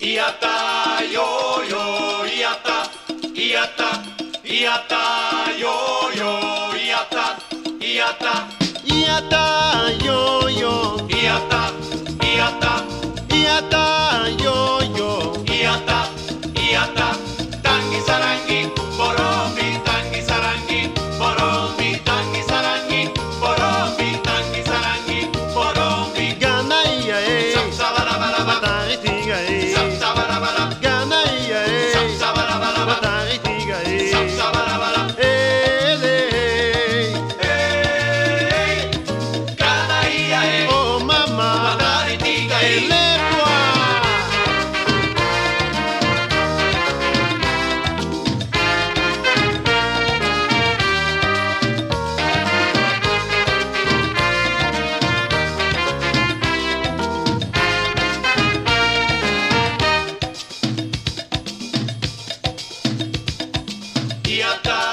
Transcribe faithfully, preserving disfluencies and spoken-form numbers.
Iata, yo, yo, iata, iata, iata, yo, yo, iata, iata, Iata yo yo, iata, iata, iata yo yo, iata, iata, tangi sarangi, borombi, tangi sarangi, borombi, tangi sarangi, borombi, tangi sarangi, borombi, Gana iya eh, sam sabarabaraba, matari tiga eh, sam sabarabara, Gana iya sam eh, sabarabaraba, matari tiga sam eh, sabarabara. eh eh, Hey, cada día es oh mama, matar y tica y elewa. Iata,